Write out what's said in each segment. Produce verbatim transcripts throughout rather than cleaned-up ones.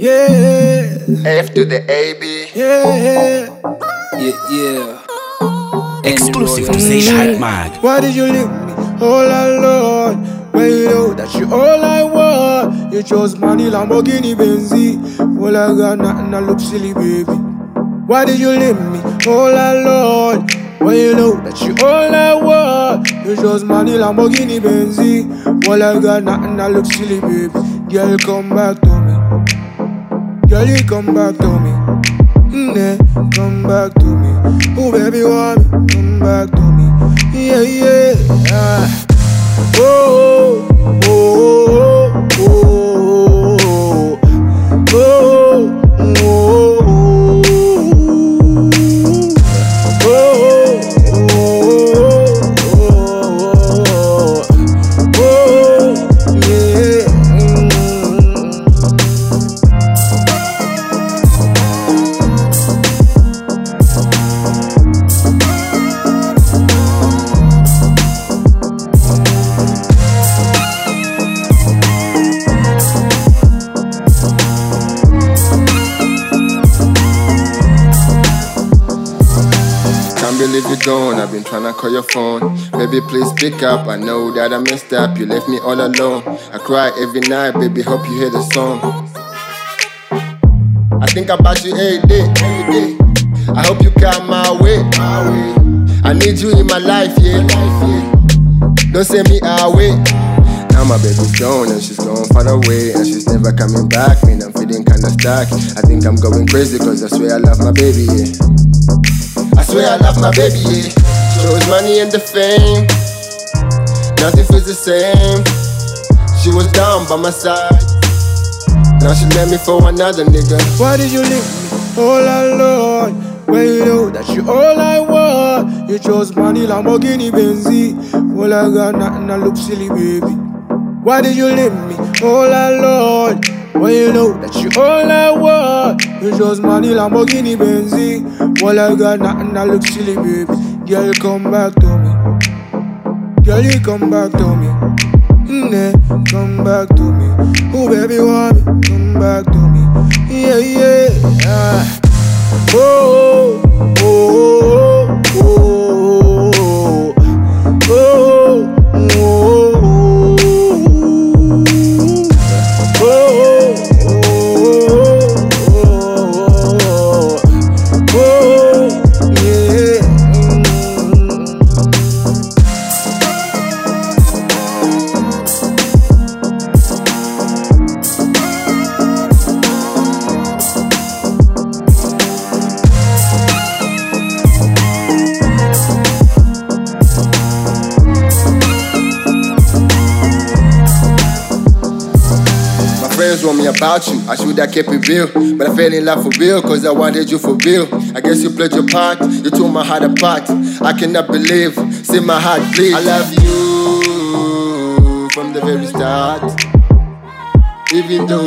Yeah. F to the A B. Yeah. Yeah, yeah. Exclusive to Say the Hype Mag. Why did you leave me all alone? When you know that you all I want. You chose money, Lamborghini, Benzi. All I got, nothing, I look silly, baby. Why did you leave me all alone? When you know that you all I want. You chose money, Lamborghini, Benzi. All I got, nothing, I look silly, baby. Girl, come back to me. Girl, you come back to me. Mm, yeah, come back to me. Oh, baby, want me? Come back to me. Yeah, yeah. Ah. Oh, oh, oh, oh, oh, oh, oh, Believe you're gone, I've been trying to call your phone. Baby, please pick up, I know that I messed up. You left me all alone. I cry every night, baby, hope you hear the song. I think about you every day, every day. I hope you come my way, my way. I need you in my life, yeah, don't send me away. Now my baby's gone and she's gone far away, and she's never coming back. Man, I'm feeling kinda stuck. I think I'm going crazy cause I swear I love my baby, yeah. I swear I love my baby, yeah. Chose money and the fame, nothing feels the same. She was down by my side, now she left me for another nigga. Why did you leave me all alone? When you know that you all I want. You chose money, Lamborghini, Benzi. All I got, nothing, I look silly, baby. Why did you leave me all alone? When you know that you all I want. You chose money, Lamborghini, Benzi. All I got, nothing, I look silly, baby. Girl, come back to me. Girl, you come back to me. Mm, yeah, come back to me. Oh, baby, want me? Come back to me. Yeah, yeah. Ah. Oh, oh, oh, oh, oh, oh, oh, oh. Friends want me about you, I should have kept it real. But I fell in love for real, cause I wanted you for real. I guess you played your part, you tore my heart apart. I cannot believe, see my heart bleed. I love you from the very start, even though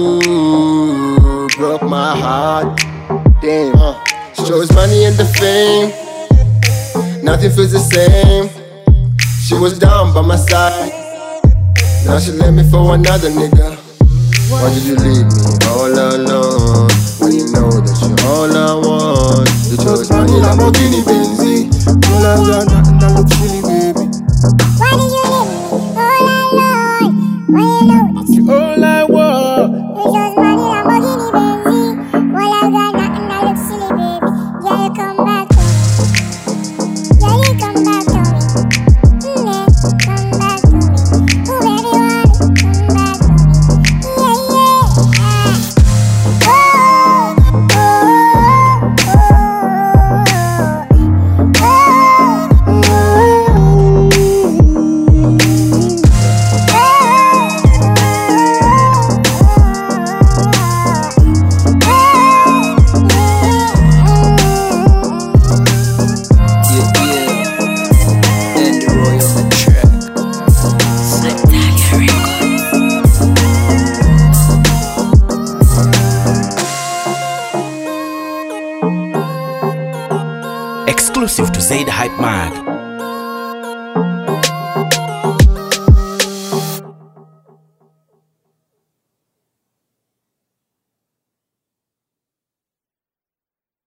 you broke my heart. Damn, uh, chose money and the fame, nothing feels the same. She was down by my side, now she left me for another nigga. Why did you leave me all alone? When you know that you're all I want. You chose money, Lamborghini, Benzi. All I got, nothing, I look silly, baby. Why did you leave me all alone? When you know that You all I want. you chose money, Lamborghini, Benzi. All I got, nothing, I look silly, baby. Yeah, you come back to me. Yeah, you come back to me. Mm, yeah, come back to me. Oh, baby, want me? Come back to me. Exclusive to Say the Hype Mag.